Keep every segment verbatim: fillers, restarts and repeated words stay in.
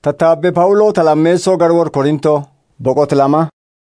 Tattaabbe Pawuloo talammeessoo garwar Korintoo boqot lama.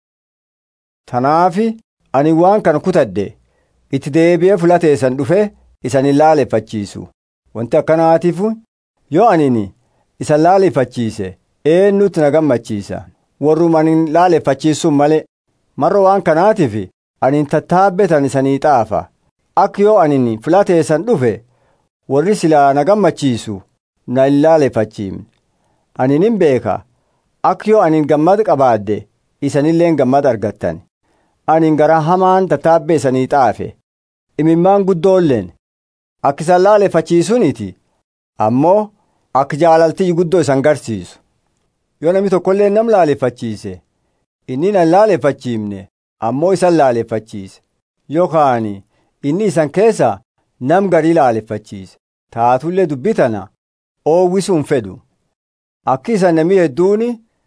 Tanaafi ani waan kana kutadde itti deebi'ee fulateessan dhufe isan ilaaleeffachiisu. Wanti akkanaatiif yoo anini isan laaleeffachiise eenyutti na gammachiisa? Warrum ani laaleeffachiisuun malee. Marro waan kanaatiif ani tattaabbe tan isanii xaafa. Akka yoo anini fulateessan dhufe warri silaa na gammachiisu na ilaaleeffachiimne. Ani nin beeka akka yoo anin gammad qabaadde isanilleen gammad argattan. Anin gara hamaan tattaabbe isanii xaafe imimmaan guddoolleen akka isan laaleeffachiisuniti ammoo akka jaalaltii guddoo isan garsiisu. Yoo namni tokkollee nam laaleeffachiise inni nan laaleeffachiimne ammoo isan laaleeffachiise yookaan inni isan keessa nam garii laaleeffachiise taatullee dubbitana oowwisuun fedhu. Akki isan namni hedduuni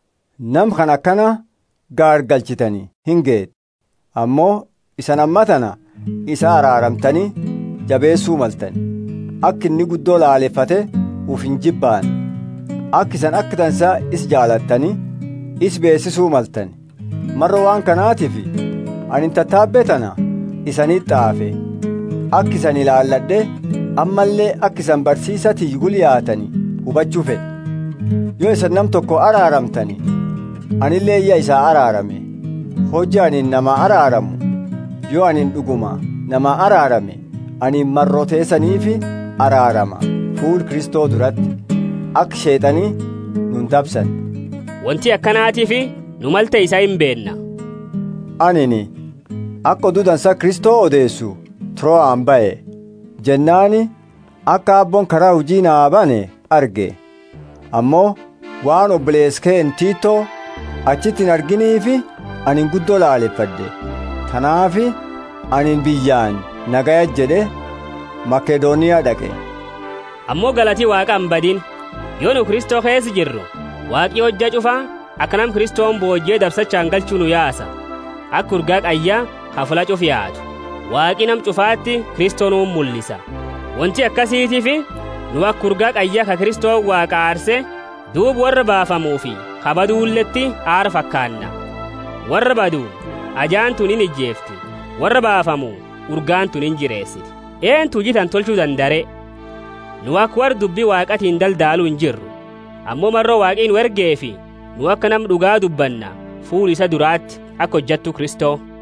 nam kan akkana gaargalchitanii hin geedde ammoo isan ammatana isa araaramtanii jabeessuu maltani. Akki inni guddoo laaleeffate uf hin jibbaan akki isan akka tansaa is jaalattanii is beessisuu maltani. Marro waan kanaatiif ani tattaabbe tana isanii xaafe akki isan ilaalladhe ammallee akki isan barsiisatii gulyaatanii hubachuu fedhe. Yoo isan nam tokko araaramtani anillee iyya isaa araarame hojii anin nama araaramu yoo anin dhuguma nama araarame anin marroteessaniifi araarama fuul Kristoo duratti akka sheexanii nun dabsan. Wanti akkanaatiif nu malta isaa hin beenna. Anini akka oduu dansaa Kristoo odeessu Tro'aan ba'e jennaani akka abboon karaa hujii naa bane arge. Ammoo waan obboleeskeen Tiitoo achitti hin arginiifi anin guddoo laaleeffadde. Tanaafi anin biyyaan nagaya jedhe Makedooniyaa dhaqe. Ammoo galatii Waaqa hin badin yoo nu Kristoo keessa jirru Waaqi hojja cufaa akka nam Kristoon boojjee dabsachaan galchuu nu yaasa. Akka urgaa qayyaa hafula cuf yaatu. Waaqi nam cufaatti Kristoo nuun mul'isa. Wanti akkasiitiif nu akka urgaa qayyaa ka Kristoo Waaqa aarse duub warra baafamuufi kabaduulletti aara fakkaanna. Warra baduu ajaan tun hin ijjeefti warra baafamu urgaan tun hin jireessiti. Eentu jitan tolchuu dandare nu akka warra dubbii Waaqatiin daldaaluu hin jirru ammoo marroo Waaqiin wergeefi nu akka nam dhugaa dubbanna fuul isa duraatti akka hojjattu Kristoo.